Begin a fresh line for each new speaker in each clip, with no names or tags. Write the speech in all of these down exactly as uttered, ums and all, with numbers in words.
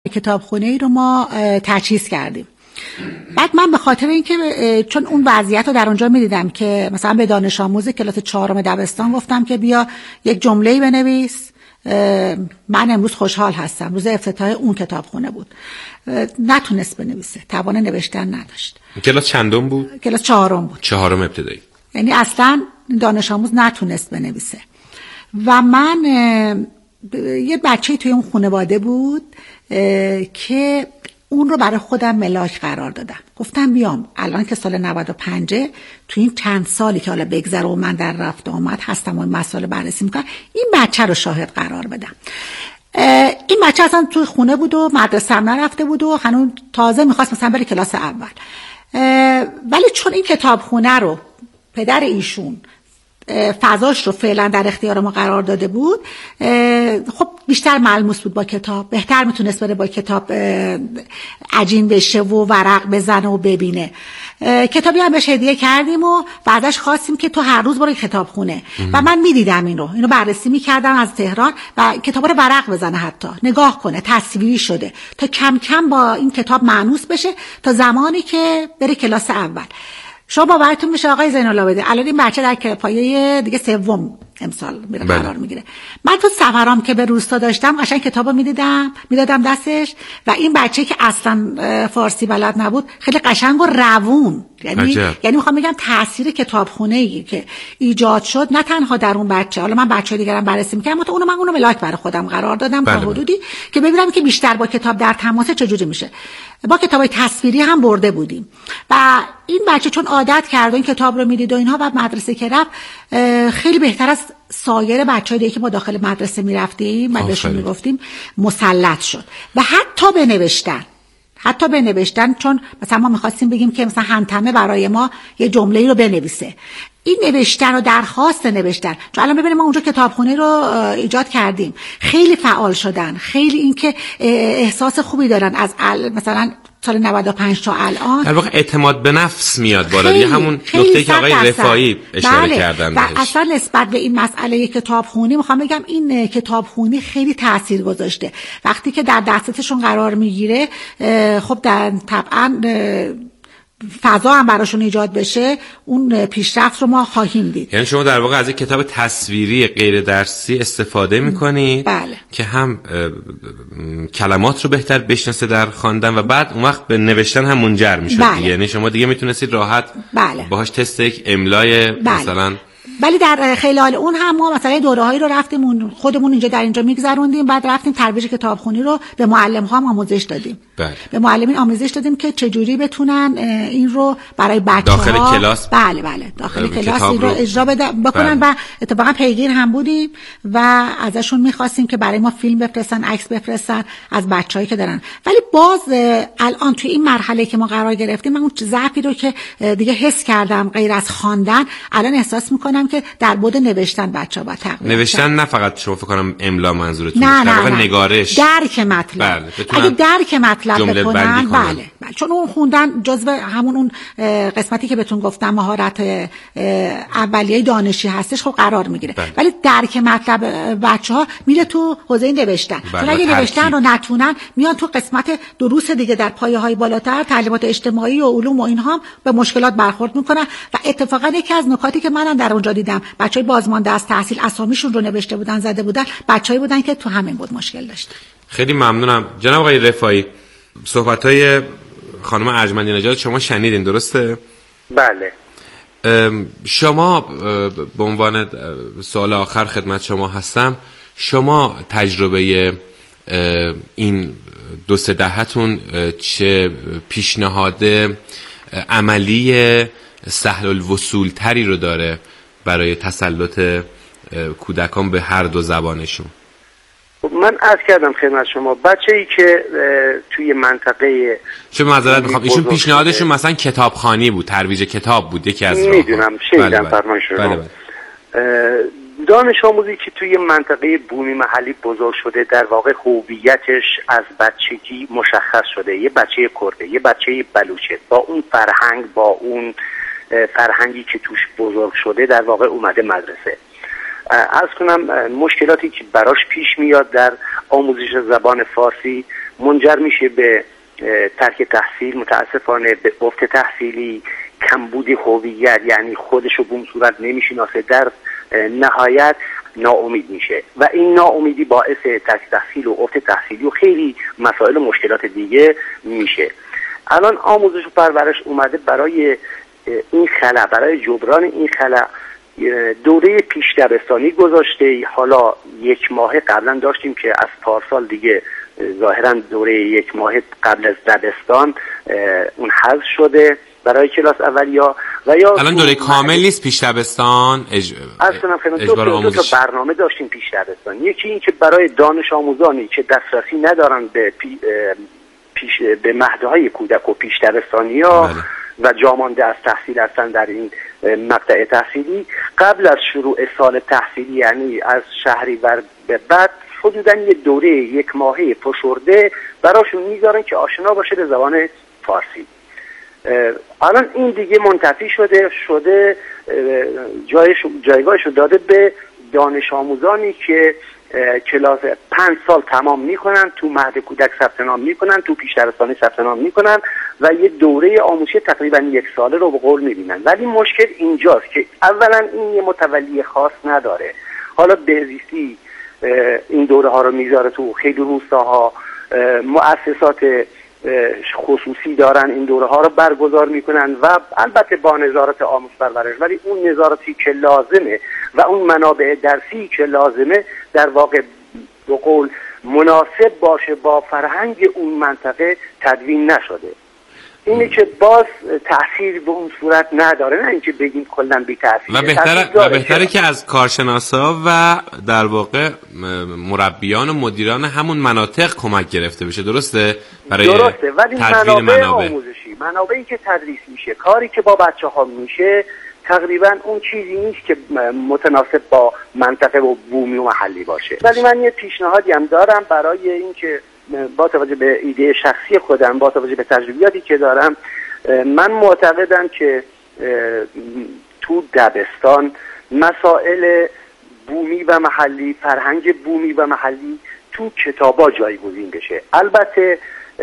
کتابخونه ای رو ما تجهیز کردیم. بعد من به خاطر اینکه چون اون وضعیت رو در اونجا می‌دیدم که مثلا به دانش آموز کلاس چهارم دبستان گفتم که بیا یک جمله‌ای بنویس، من امروز خوشحال هستم. روز افتتاح اون کتابخونه بود، نتونست بنویسه، توان نوشتن نداشت.
کلاس چندم بود؟
کلاس چهارم بود.
چهارم ابتدایی.
یعنی اصلا دانش آموز نتونست بنویسه و من یه بچه‌ای توی اون خانواده بود که اون رو برای خودم ملاک قرار دادم. گفتم بیام الان که سال نود و پنج تو این چند سالی که حالا بگذره و من در رفت آمد هستم و این مسائل بررسی میکنم، این بچه رو شاهد قرار بدم. این بچه اصلا توی خونه بود و مدرسه هم نرفته بود و هنوز تازه میخواست مثلا بره کلاس اول، ولی چون این کتابخونه رو پدر ایشون فضاش رو فعلا در اختیار ما قرار داده بود، خب بیشتر ملموس بود با کتاب، بهتر میتونست بره با کتاب عجین بشه و ورق بزنه و ببینه. کتابی هم بهش هدیه کردیم و بعدش خواستیم که تو هر روز برو کتابخونه و من میدیدم این رو اینو بررسی میکردم از تهران و کتابا رو ورق بزنه، حتی نگاه کنه، تصویری شده تا کم کم با این کتاب مانوس بشه تا زمانی که بره کلاس اول. شما باورتون میشه آقای زین‌العابدین الان این بچه در پایه دیگه سوم امسال میره قرار میگیره. من تو سفرام که به روستا داشتم قشنگ کتابو میدیدم میدادم دستش و این بچه که اصلا فارسی بلد نبود خیلی قشنگ و روون، یعنی عجب. یعنی میخوام بگم تاثیر کتابخونه‌ای که ایجاد شد نه تنها در اون بچه، حالا من بچه‌های دیگرم بررسی می‌کردم اما اونو من اونو ملاک برای خودم قرار دادم تا حدودی که ببینم که بیشتر با کتاب در تماس چجوری میشه. با کتابای تصویری هم برده بودیم و این بچه چون عادت کرد و این کتاب رو میدید و اینها و مدرسه که رفت خیلی بهتر از سایر بچه‌های دیگه که ما داخل مدرسه میرفتیم و بهشون میگفتیم مسلط شد و حتی به نوشتن حتی به نوشتن چون مثلا ما میخواستیم بگیم که مثلا همتمه برای ما یه جمله‌ای رو بنویسه، این نوشتن و درخواست نوشتن، چون الان ببینیم ما اونجا کتابخونه رو ایجاد کردیم، خیلی فعال شدن، خیلی اینکه احساس خوبی دارن از مثلا سال نود و پنج تا الان
در واقع اعتماد به نفس میاد بالا دیگه، همون نکته که آقای رفاعی اشاره
بله.
کردن
بهش. و اصلا نسبت به این مسئله کتابخونی میخوام بگم این کتابخونی خیلی تاثیر گذاشته. وقتی که در دسترسشون قرار میگیره خب در طبعا فضا هم براشون ایجاد بشه، اون پیشرفت رو ما خواهیم دید.
یعنی شما در واقع از یک کتاب تصویری غیر درسی استفاده میکنید
بله.
که هم کلمات رو بهتر بشناسه در خواندن و بعد اون وقت به نوشتن هم منجر میشه.
بله.
یعنی شما دیگه میتونستید راحت
بله.
باهاش تست یک املای
بله.
مثلا،
ولی در خلال اون هم ما مثلا دوره‌هایی رو رفتیم خودمون اینجا در اینجا میگذروندیم، بعد رفتیم ترویج کتابخونی رو به معلم‌ها هم آموزش دادیم.
بله.
به معلمین آموزش دادیم که چجوری بتونن این رو برای بچه‌ها
داخل کلاس
بله بله داخل کلاس این رو اجرا بکنن. بله. و اتفاقا پیگیر هم بودیم و ازشون می‌خواستیم که برای ما فیلم بفرستن، عکس بفرستن از بچه‌هایی که دارن. ولی باز الان توی این مرحله که ما قرار گرفتیم من اون ضعفی رو که دیگه حس کردم غیر از خواندن الان احساس می‌کنم که در بود نوشتن بچه‌ها با تقویت
نوشتن نه فقط شما فکر کنم املا منظورتون
نه
در
نه
واقع
نه.
نگارش
درک مطلب.
بله.
اگه درک مطلب بکنن
بله.
بله بله چون اون خوندن جزو همون اون قسمتی که بهتون گفتم مهارت اولیه دانشی هستش خب قرار میگیره. بله. ولی درک مطلب بچه‌ها میره تو حوزه نوشتن.
بله.
چون اگه نوشتن رو نتونن میان تو قسمت دروس دیگه در پایه‌های بالاتر تعلیمات اجتماعی و علوم و اینها هم به مشکلات برخورد میکنن و اتفاقا یکی از نکاتی که منم در اونجا دیدم بچهای بازمانده از تحصیل اسامیشون رو نوشته بودن زده بودن بچه‌ای بودن که تو همین بود مشکل داشتن.
خیلی ممنونم جناب آقای رفاعی. صحبت‌های خانم ارجمندی نژاد شما شنیدین درسته؟
بله.
شما به عنوان سوال آخر خدمت شما هستم، شما تجربه این دو سه دهه‌تون چه پیشنهاد عملی سهل الوصول تری رو داره برای تسلط کودکان به هر دو زبانشون؟
من عرض کردم خدمت شما بچه‌ای که توی منطقه
چه معذرت میخوام ایشون پیشنهادشون مثلا کتابخوانی بود، ترویج کتاب بود، یکی از راه‌ها.
میدونم شنیدم فرمایش رو.
بله بله.
دانش آموزی که توی منطقه بومی محلی بزرگ شده در واقع هویتش از بچگی مشخص شده، یه بچه کرده، یه بچه بلوچه، با اون فرهنگ با اون فرهنگی که توش بزرگ شده در واقع اومده مدرسه. عرض کنم مشکلاتی که براش پیش میاد در آموزش زبان فارسی منجر میشه به ترک تحصیل، متاسفانه به افت تحصیلی، کمبود هویت، یعنی خودش رو به اون صورت نمیشناسه، در نهایت ناامید میشه و این ناامیدی باعث ترک تحصیل و افت تحصیلی و خیلی مسائل و مشکلات دیگه میشه. الان آموزش و پرورش اومده برای این خلأ، برای جبران این خلأ دوره پیش دبستانی گذاشته. حالا یک ماه قبلا داشتیم که از پارسال دیگه ظاهرا دوره یک ماه قبل از دبستان اون حذف شده برای کلاس اولیا و یا
الان دوره کامل نیست پیش دبستان. اج...
اصلا دو, دو, دو تا برنامه داشتیم پیش دبستان. یکی این که برای دانش آموزانی که دسترسی ندارن به پی... پیش به مهدهای کودک و پیش دبستانی ها بله. و جامانده از تحصیل هستن در این مقطع تحصیلی، قبل از شروع سال تحصیلی یعنی از شهریور به بعد حدوداً یه دوره یک ماهه فشرده براشون میذارن که آشنا باشه به زبان فارسی. الان این دیگه منتفی شده شده جایش جایگاهش رو داده به دانش آموزانی که کلاس پنج سال تمام میکنن، تو مهد کودک ثبت نام میکنن، تو پیش دبستانی ثبت نام میکنن و یه دوره آموزشی تقریبا یک ساله رو به قول میبینن. ولی مشکل اینجاست که اولا این یه متولی خاص نداره. حالا بهزیستی این دوره ها رو میذاره تو خیلی روستاها، مؤسسات خصوصی دارن این دوره ها رو برگزار میکنن و البته با نظارت آموزش پرورش، ولی اون نظارتی که لازمه و اون منابع درسی که لازمه در واقع به قول مناسب باشه با فرهنگ اون منطقه تدوین نشده. اینه که باز تأثیر به اون صورت نداره، نه اینکه بگیم کلا بی تأثیر.
و بهتره و بهتره که از کارشناسا و در واقع مربیان و مدیران همون مناطق کمک گرفته بشه. درسته؟ برای
درسته، ولی منابع, منابع آموزشی، منابعی که تدریس میشه، کاری که با بچه‌ها میشه تقریبا اون چیزی نیست که متناسب با منطقه و بومی و محلی باشه. ولی من یه پیشنهادی هم دارم برای اینکه با توجه به ایده شخصی خودم، با توجه به تجربیاتی که دارم، من معتقدم که تو دبستان مسائل بومی و محلی، فرهنگ بومی و محلی تو کتابا جایگزین بشه. البته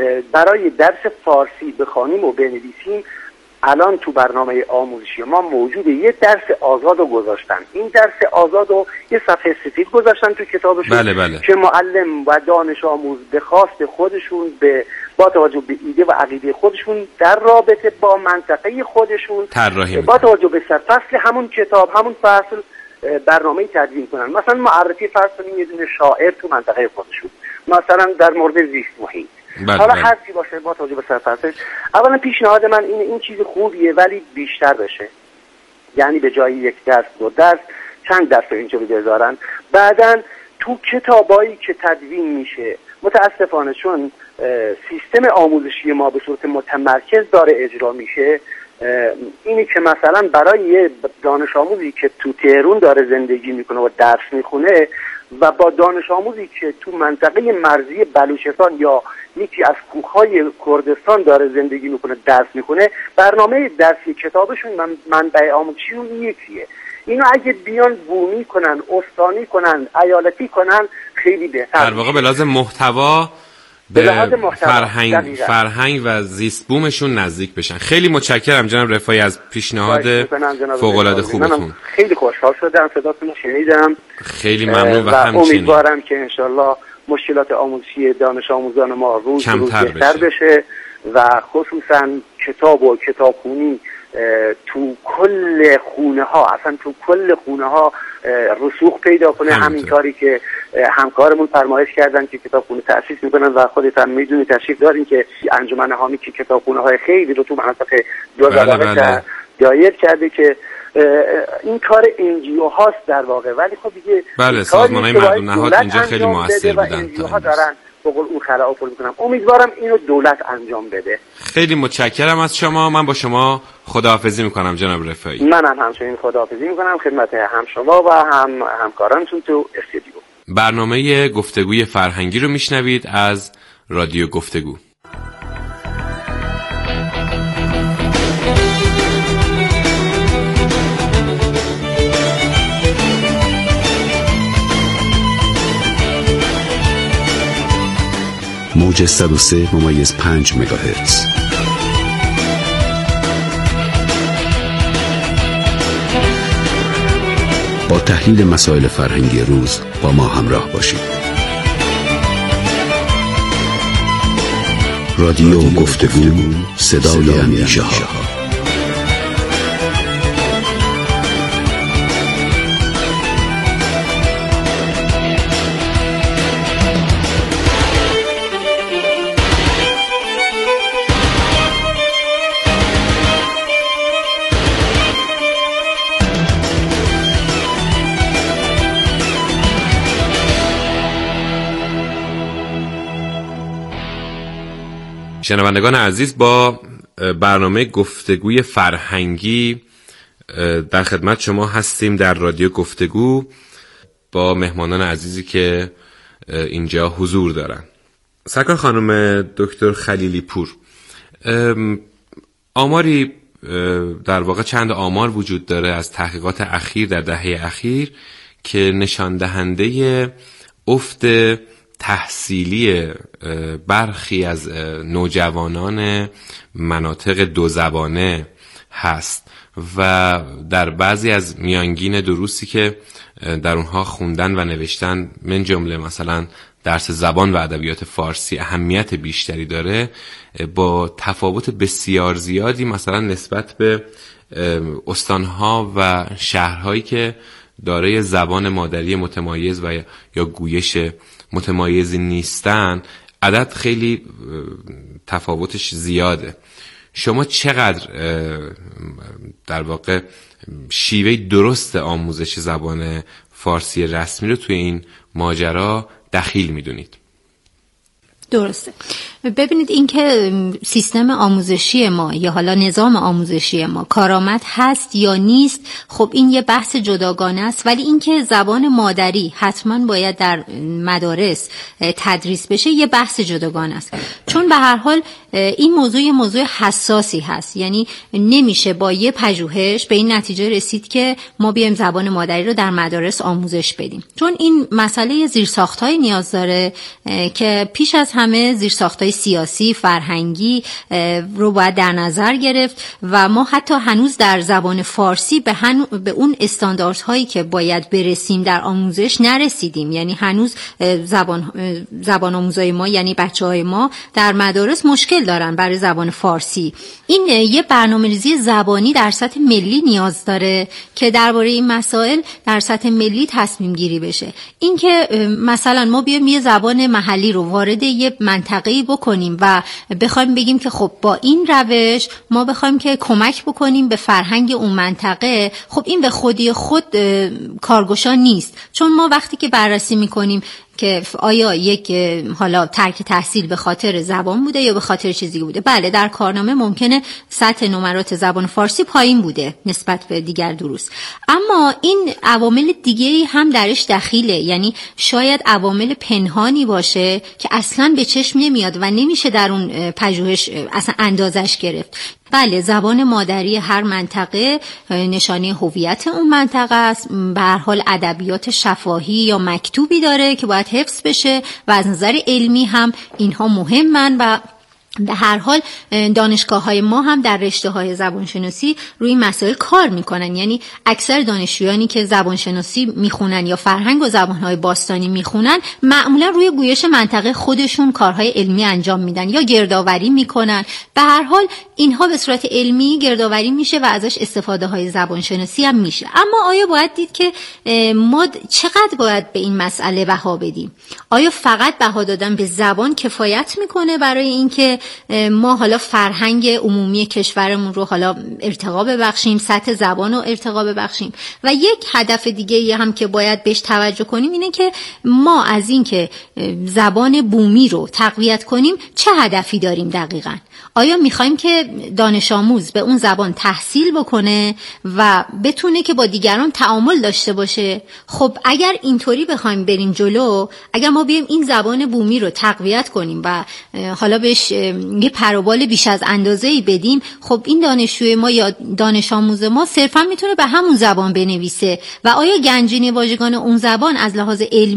برای درس فارسی بخوانیم و بنویسیم الان تو برنامه آموزشی ما موجوده یه درس آزاد رو گذاشتن. این درس آزاد رو یه صفحه سفید گذاشتن تو کتابشون
بله بله.
که معلم و دانش آموز به خواست خودشون به با توجه به ایده و عقیده خودشون در رابطه با منطقه خودشون با توجه به فصل همون کتاب همون فصل برنامه تدوین کنن. مثلا معرفی فرض کنیم یه دونه شاعر تو منطقه خودشون، مثلا در مورد زیست محیط،
بله
حالا
بله.
هر چی باشه با توجه به سرفصلش. اولا پیشنهاد من اینه این چیز خوبیه ولی بیشتر بشه، یعنی به جای یک درس دو درس چند درس اینجا بذارن. بعدن تو کتابایی که تدوین میشه متاسفانه چون سیستم آموزشی ما به صورت متمرکز داره اجرا میشه، اینی که مثلا برای یه دانش آموزی که تو تهران داره زندگی میکنه و درس میخونه و با دانش آموزی که تو منطقه مرزی بلوچستان یا یکی از کوههای کردستان داره زندگی میکنه درس میکنه، برنامه درسی کتابشون من منبع آموزشیشون یکیه. اینو اگه بیان بومی کنن، استانی کنن، ایالتی کنن خیلی بهتر.
در واقع به لحاظ محتوا به فرهنگ فرهنگ و زیست بومشون نزدیک بشن. خیلی متشکرم جناب رفاعی از پیشنهاد فوق العاده خوبتون.
خیلی خوشحال شدم صداتون رو شنیدم.
خیلی ممنون و, و همچنین
امیدوارم که انشالله مشکلات آموزشی دانش آموزان ما روز روز بهتر بشه. بشه و خصوصا کتاب و کتابخونی تو کل خونه ها، اصلا تو کل خونه ها رسوخ پیدا کنه. همین کاری که همکارمون فرمایش کردن که کتابخونه تأسیس میکنن و خودت هم میدونی تشریف دارین که انجمن حامی که کتابخونه های خیلی رو تو مناطق دو زبانه دایر کرده که این کار انجیو هاست در واقع، ولی خب دیگه
بله سازمان‌های مردم نهاد اینجا خیلی موثر بودن.
انجیو ها دارن بقول اون خلأ پر میکنم. امیدوارم اینو دولت انجام بده.
خیلی متشکرم از شما. من با شما خداحافظی میکنم جناب رفاعی.
منم همچنین خداحافظی میکنم خدمت هم شما و هم همکارانتون تو استودیو.
برنامه گفتگوی فرهنگی رو میشنوید از رادیو گفتگو.
موج صد و سه ممیز پنج مگاهرتز. با تحلیل مسائل فرهنگی روز با ما همراه باشید. رادیو گفتگو، صدای اندیشه ها.
شنوندگان عزیز، با برنامه گفتگوی فرهنگی در خدمت شما هستیم در رادیو گفتگو با مهمانان عزیزی که اینجا حضور دارن. سرکار خانم دکتر خلیلی پور، آماری در واقع چند آمار وجود داره از تحقیقات اخیر در دهه اخیر که نشان دهنده افت تحصیلی برخی از نوجوانان مناطق دو زبانه هست و در بعضی از میانگین دروسی که در اونها خوندن و نوشتن من جمله مثلا درس زبان و ادبیات فارسی اهمیت بیشتری داره، با تفاوت بسیار زیادی مثلا نسبت به استانها و شهرهایی که دارای زبان مادری متمایز و یا گویش متمایزی نیستن، عدد خیلی تفاوتش زیاده. شما چقدر در واقع شیوه درست آموزش زبان فارسی رسمی رو توی این ماجرا دخیل میدونید؟
درسته. ببینید، این که سیستم آموزشی ما یا حالا نظام آموزشی ما کارآمد هست یا نیست، خب این یه بحث جداگانه است، ولی این که زبان مادری حتما باید در مدارس تدریس بشه یه بحث جداگانه است، چون به هر حال این موضوع یه موضوع حساسی هست. یعنی نمیشه با یه پژوهش به این نتیجه رسید که ما بیایم زبان مادری رو در مدارس آموزش بدیم، چون این مسئله زیرساخت‌های نیاز داره که پیش از همه زیرساخت‌های سیاسی، فرهنگی رو باید در نظر گرفت و ما حتی هنوز در زبان فارسی به, هنو... به اون استانداردهایی که باید برسیم در آموزش نرسیدیم. یعنی هنوز زبان زبان آموزای ما، یعنی بچه‌های ما در مدارس مشکل دارن برای زبان فارسی. این یه برنامه‌ریزی زبانی در سطح ملی نیاز داره که درباره این مسائل در سطح ملی تصمیم گیری بشه. این که مثلا ما بیایم یه زبان محلی رو وارد یه منطقه‌ای بکنیم و بخوایم بگیم که خب با این روش ما بخوایم که کمک بکنیم به فرهنگ اون منطقه، خب این به خودی خود کارگشا نیست. چون ما وقتی که بررسی میکنیم که آیا یک حالا ترک تحصیل به خاطر زبان بوده یا به خاطر چیزی بوده، بله در کارنامه ممکنه سطح نمرات زبان فارسی پایین بوده نسبت به دیگر دروس، اما این عوامل دیگه هم درش دخیله. یعنی شاید عوامل پنهانی باشه که اصلاً به چشم نمیاد و نمیشه در اون پژوهش اصلا اندازش گرفت. بله، زبان مادری هر منطقه نشانه هویت اون منطقه است. به هر حال ادبیات شفاهی یا مکتوبی داره که باید حفظ بشه و از نظر علمی هم اینها مهمن و به هر حال دانشگاه‌های ما هم در رشته‌های زبانشناسی روی این مسائل کار میکنن. یعنی اکثر دانشجویانی که زبانشناسی میخونن یا فرهنگ و زبان‌های باستانی میخونن معمولا روی گویش منطقه خودشون کارهای علمی انجام میدن یا گردآوری میکنن. به هر حال اینها به صورت علمی گردآوری میشه و ازش استفاده‌های زبانشناسی هم میشه. اما آیا باید دید که ما چقدر باید به این مسئله بها بدیم؟ آیا فقط بها دادن به زبان کفایت میکنه برای اینکه ما حالا فرهنگ عمومی کشورمون رو حالا ارتقا ببخشیم، سطح زبان رو ارتقا ببخشیم؟ و یک هدف دیگه هم که باید بهش توجه کنیم اینه که ما از این که زبان بومی رو تقویت کنیم چه هدفی داریم دقیقاً؟ آیا میخوایم که دانش آموز به اون زبان تحصیل بکنه و بتونه که با دیگران تعامل داشته باشه؟ خب اگر اینطوری بخوایم بریم جلو، اگر ما بیایم این زبان بومی رو تقویت کنیم و حالا بهش یه پروبال بیش از اندازه‌ای بدیم، خب این دانشجوی ما یا دانش آموز ما صرفا میتونه به همون زبان بنویسه و آیا گنجینه واژگان اون زبان از لحاظ علمی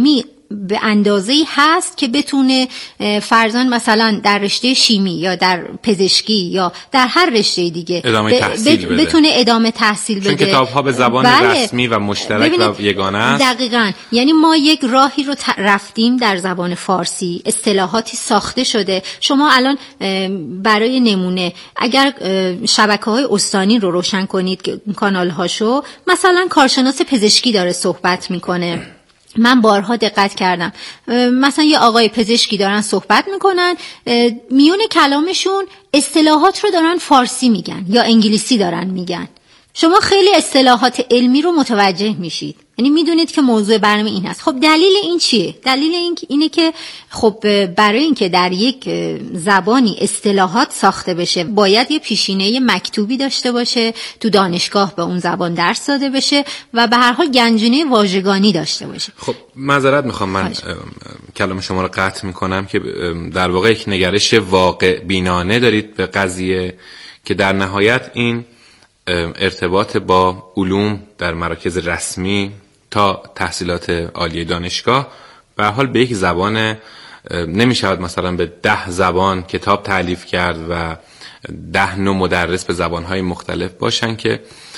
به اندازه‌ای هست که بتونه فرضاً مثلا در رشته شیمی یا در پزشکی یا در هر رشته دیگه
ادامه تحصیل بده.
بتونه ادامه تحصیل بده.
چون کتاب‌ها به زبان
بله.
رسمی و مشترک و یگانه است.
دقیقاً. یعنی ما یک راهی رو رفتیم در زبان فارسی، اصطلاحاتی ساخته شده. شما الان برای نمونه اگر شبکه‌های استانی رو روشن کنید که کانال‌هاشو، مثلا کارشناس پزشکی داره صحبت میکنه، من بارها دقت کردم، مثلا یه آقای پزشکی دارن صحبت میکنن، میون کلامشون اصطلاحات رو دارن فارسی میگن یا انگلیسی دارن میگن. شما خیلی اصطلاحات علمی رو متوجه میشید، یعنی میدونید که موضوع برنامه این هست. خب دلیل این چیه؟ دلیل این اینه که خب برای اینکه در یک زبانی اصطلاحات ساخته بشه باید یه پیشینه مکتوبی داشته باشه، تو دانشگاه به اون زبان درس داده بشه و به هر حال گنجینه واژگانی داشته باشه.
خب معذرت میخوام من کلام شما رو قطع میکنم که در واقع یک نگرش واقع بینانه دارید به قضیه که در نهایت این ارتباط با علوم در مراکز رسمی تا تحصیلات عالی دانشگاه به حال به یک زبان نمی شود مثلا به ده زبان کتاب تألیف کرد و ده نوع مدرس به زبانهای مختلف باشن که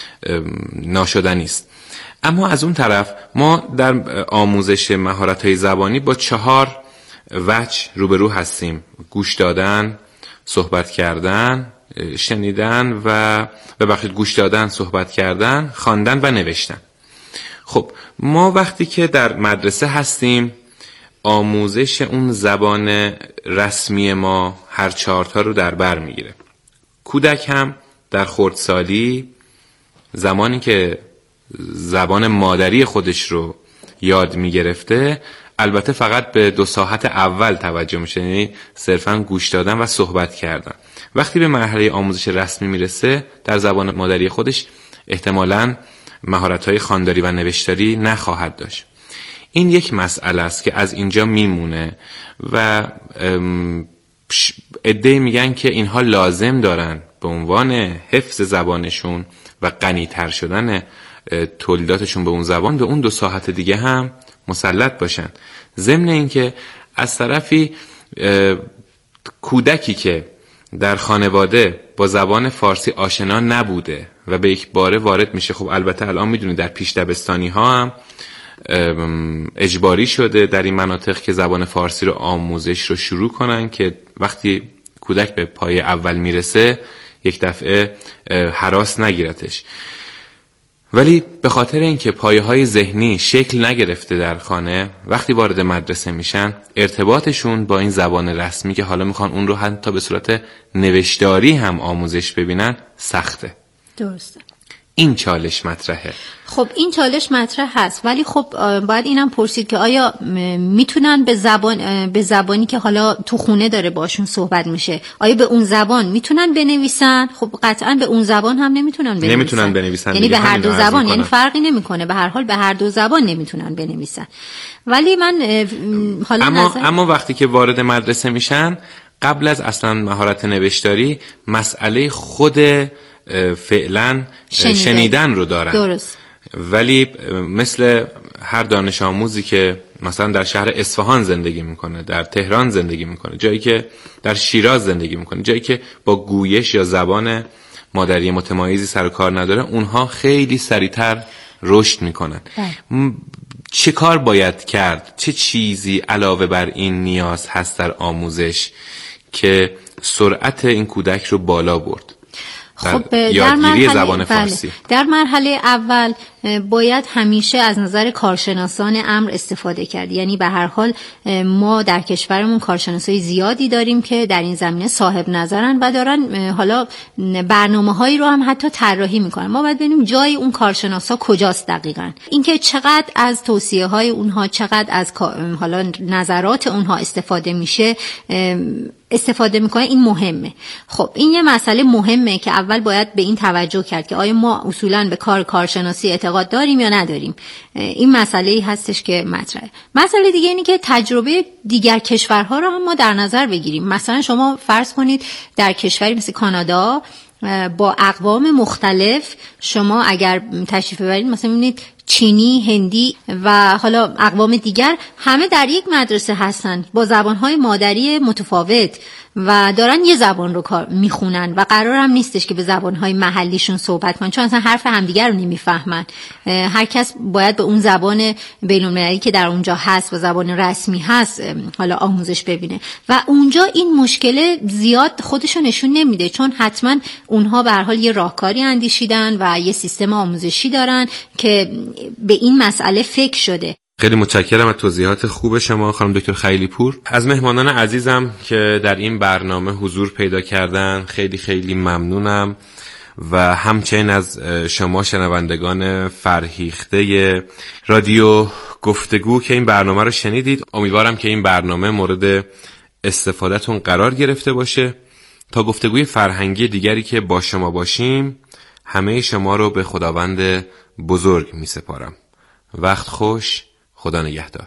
ناشدنی است. اما از اون طرف ما در آموزش مهارت‌های زبانی با چهار وجه روبرو هستیم: گوش دادن، صحبت کردن، شنیدن و ببخشید گوش دادن، صحبت کردن، خواندن و نوشتن. خب ما وقتی که در مدرسه هستیم آموزش اون زبان رسمی ما هر چهارتا رو در بر میگیره. کودک هم در خردسالی زمانی که زبان مادری خودش رو یاد میگرفته البته فقط به دو ساعت اول توجه میشه، یعنی صرفاً گوش دادن و صحبت کردن. وقتی به مرحله آموزش رسمی میرسه در زبان مادری خودش احتمالاً مهارت‌های خوانداری و نوشتاری نخواهد داشت. این یک مسئله است که از اینجا میمونه و عده‌ای میگن که اینها لازم دارن به عنوان حفظ زبانشون و غنی‌تر شدن تولیداتشون به اون زبان به اون دو ساعت دیگه هم مسلط باشن. ضمن اینکه از طرفی کودکی که در خانواده با زبان فارسی آشنا نبوده و به یک باره وارد میشه، خب البته الان میدونید در پیش دبستانی ها هم اجباری شده در این مناطق که زبان فارسی رو آموزش رو شروع کنن که وقتی کودک به پایه اول میرسه یک دفعه هراس نگیرتش. ولی به خاطر اینکه پایه‌های ذهنی شکل نگرفته در خانه، وقتی وارد مدرسه میشن ارتباطشون با این زبان رسمی که حالا میخوان اون رو حتی به صورت نوشتاری هم آموزش ببینن سخته.
درسته.
این چالش مطرحه.
خب این چالش مطرح هست، ولی خب باید اینم پرسید که آیا میتونن به زبان به زبانی که حالا تو خونه داره باشون صحبت میشه آیا به اون زبان میتونن بنویسن؟ خب قطعا به اون زبان هم نمیتونن بنویسن.
نمیتونن بنویسن.
یعنی به هر دو زبان، یعنی فرقی نمیکنه، به هر حال به هر دو زبان نمیتونن بنویسن. ولی من حالا
اما
نظر...
اما وقتی که وارد مدرسه میشن قبل از اصلا مهارت نوشتاری مسئله خود فعلا شنیدن. شنیدن رو دارن.
درست.
ولی مثل هر دانش آموزی که مثلا در شهر اصفهان زندگی میکنه، در تهران زندگی میکنه، جایی که در شیراز زندگی میکنه، جایی که با گویش یا زبان مادری متمایزی سر و کار نداره، اونها خیلی سریعتر رشد میکنن. م... چه کار باید کرد؟ چه چیزی علاوه بر این نیاز هست در آموزش که سرعت این کودک رو بالا برد؟
خب
در مرحله زبان فارسی.
بله. در مرحله اول باید همیشه از نظر کارشناسان امر استفاده کرد. یعنی به هر حال ما در کشورمون کارشناسای زیادی داریم که در این زمینه صاحب نظرن و دارن حالا برنامه‌هایی رو هم حتی طراحی میکنن. ما باید ببینیم جای اون کارشناسا کجاست دقیقاً. اینکه چقدر از توصیه‌های اونها، چقدر از حالا نظرات اونها استفاده میشه استفاده میکنه، این مهمه. خب این یه مسئله مهمه که اول باید به این توجه کرد که آیا ما اصولاً به کار کارشناسی اعتقاد داریم یا نداریم. این مسئله‌ای هستش که مطرحه. مسئله دیگه اینه که تجربه دیگر کشورها رو هم ما در نظر بگیریم. مثلا شما فرض کنید در کشوری مثل کانادا با اقوام مختلف شما اگر تشریف ببرید مثلا می‌بینید چینی، هندی و حالا اقوام دیگر همه در یک مدرسه هستن با زبانهای مادری متفاوت و دارن یه زبان رو کار میخونن و قرار هم نیستش که به زبانهای محلیشون صحبت کنن، چون اصلا حرف همدیگر رو نمیفهمن. هر کس باید به اون زبان بین‌المللی که در اونجا هست و زبان رسمی هست حالا آموزش ببینه و اونجا این مشکل زیاد خودشو نشون نمیده، چون حتما اونها به هر حال یه راهکاری اندیشیدن و یه سیستم آموزشی دارن که به این مسئله فکر شده.
خیلی متشکرم از توضیحات خوب شما خانم دکتر خیلی پور. از مهمانان عزیزم که در این برنامه حضور پیدا کردن خیلی خیلی ممنونم و همچنین از شما شنوندگان فرهیخته رادیو گفتگو که این برنامه رو شنیدید. امیدوارم که این برنامه مورد استفادهتون قرار گرفته باشه. تا گفتگوی فرهنگی دیگری که با شما باشیم همه شما رو به خداوند بزرگ می سپارم. وقت خوش، خدا نگهدار.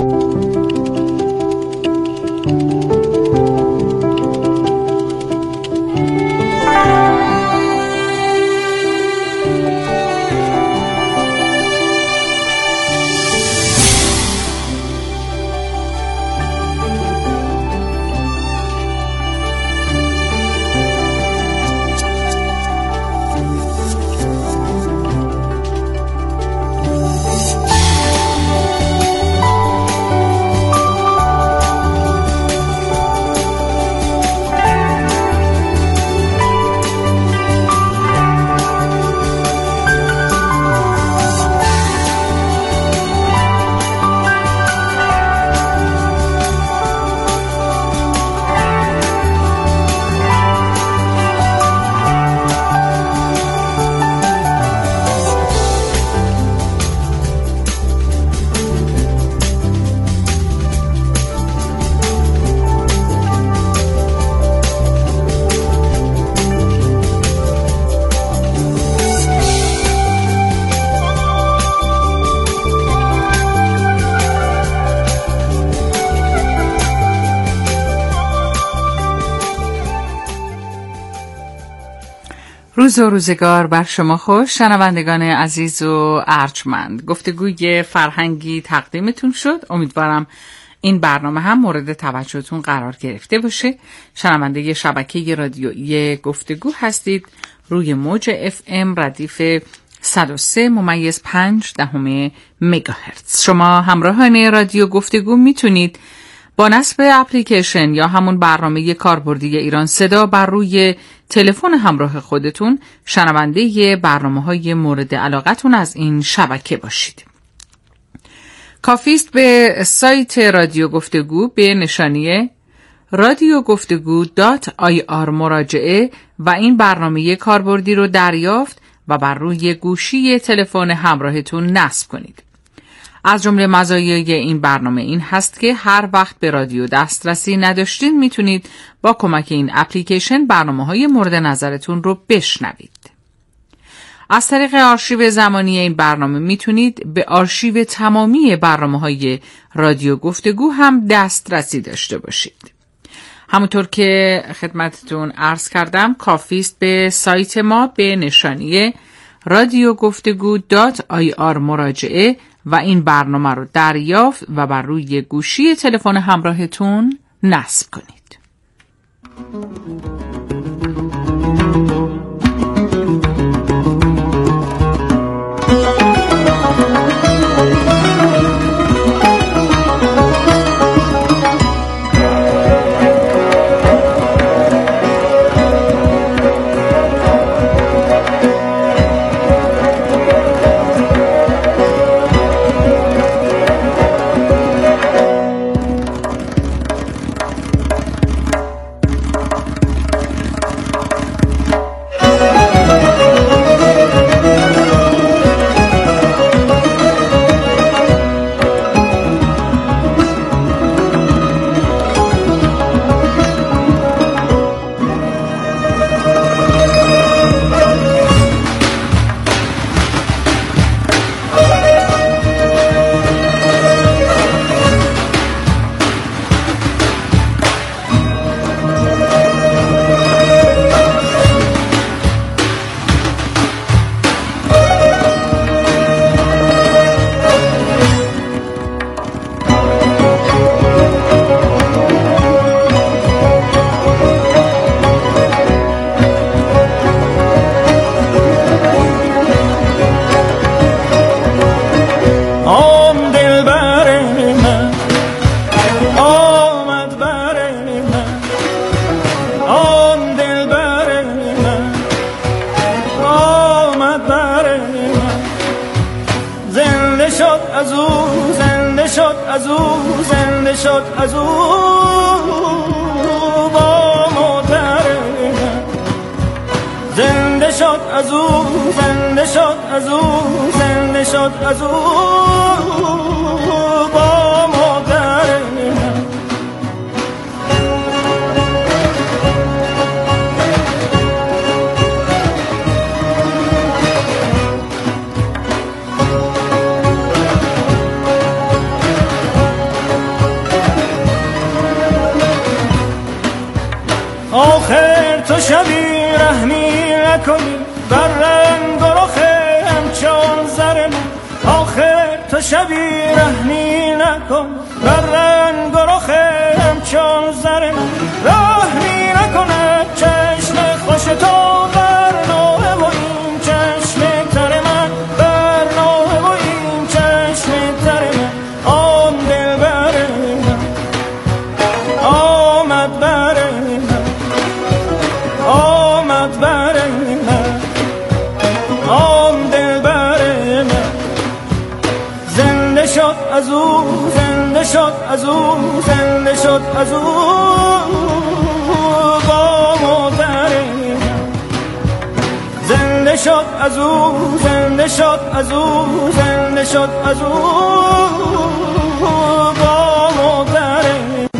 روز و روزگار بر شما خوش، شنوندگان عزیز و ارجمند. گفتگوی فرهنگی تقدیمتون شد. امیدوارم این برنامه هم مورد توجهتون قرار گرفته باشه. شنونده شبکه رادیویی گفتگو هستید روی موج اف ام ردیف صد و سه ممیز پنج دهم مگاهرتز. شما همراهان رادیو گفتگو میتونید با نصب اپلیکیشن یا همون برنامه کاربردی ایران صدا بر روی تلفن همراه خودتون شنونده برنامه‌های مورد علاقتون از این شبکه باشید. کافیست به سایت رادیو گفتگو به نشانی رادیو گفتگو دات آی آر مراجعه و این برنامه کاربردی رو دریافت و بر روی گوشی تلفن همراهتون نصب کنید. از جمله مزایای این برنامه این هست که هر وقت به رادیو دسترسی نداشتین میتونید با کمک این اپلیکیشن برنامه‌های مورد نظرتون رو بشنوید. از طریق آرشیو زمانی این برنامه میتونید به آرشیو تمامی برنامه‌های رادیو گفتگو هم دسترسی داشته باشید. همونطور که خدمتتون عرض کردم کافیست به سایت ما به نشانی رادیو گفتگو دات آی آر مراجعه و این برنامه رو دریافت و بر روی گوشی تلفن همراهتون نصب کنید.
از او زنده شد از او با مادر من زنده شد از او زنده شد از او زنده شد از او با مادر من آخر تو شبی رحمی نکنی بر رنگ و رخ همچون زر من آخر تو شبی رحمی نکن بر رنگ و رخ همچون زر من رحمی نکنه چشم خوش تو بر نوه و این چشم تر من بر نوه و این چشم تر من آن دل بر من آمد بر آمد بر من آم دل بر من زنده شد از او زنده شد از او زنده شد از او با مادر من زنده شد از او زنده شد از او زنده شد از او با مادر من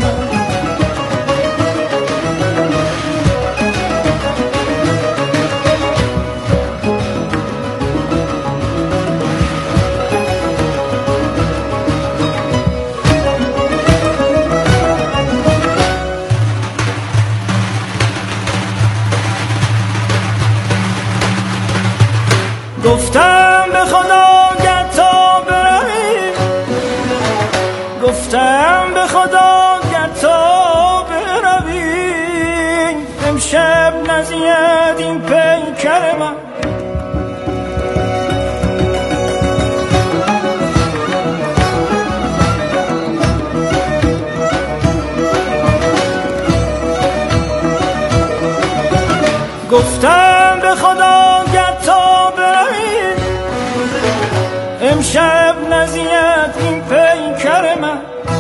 گفتم به خدا گر تا بروی گفتم به خدا گر تا بروی امشب نزید این پیکر من گفتم به خدا گر تا بروی امشب نزید این پیکر من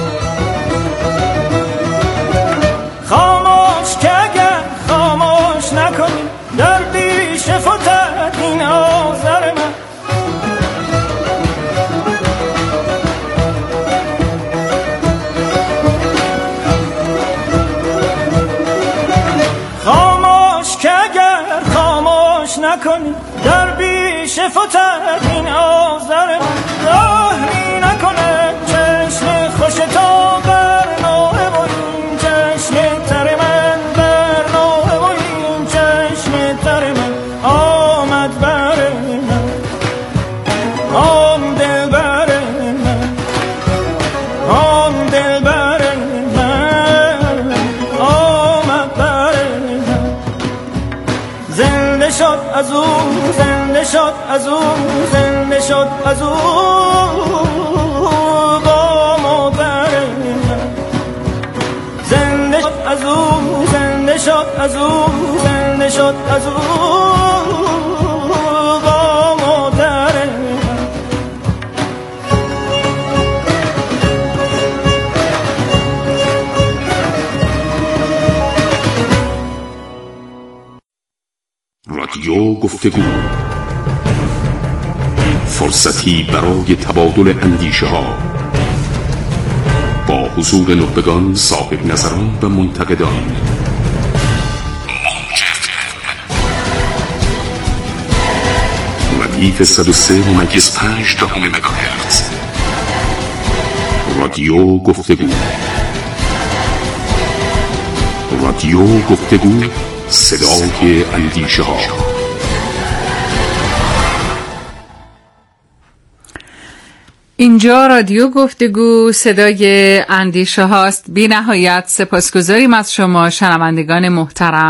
خاموش که اگر خاموش نکنی در پیش فتد این آذر من خاموش که اگر خاموش نکنی در پیش فتد این آذر من رحمی نکنه چشم خوش تو بر نوه و این چشم تر من بر نوه و این چشم تر من آمد بر من آن دل بر من آن دل بر من آمد بر من زنده شد از او زنده شد از او زنده شد از او با مادر من زنده شد از او زنده شد از او زنده شد از او با مادر من
رادیو گفتگو، فرصتی برای تبادل اندیشه ها با حضور نخبگان، صاحب نظران و منتقدان. ردیف صد و سه ممیز پنج دهم مگاهرتز. رادیو گفتگو، رادیو گفتگو، صدای اندیشه ها.
اینجا رادیو گفتگو، صدای اندیشه هاست. بی نهایت سپاسگزاریم از شما شنوندگان محترم.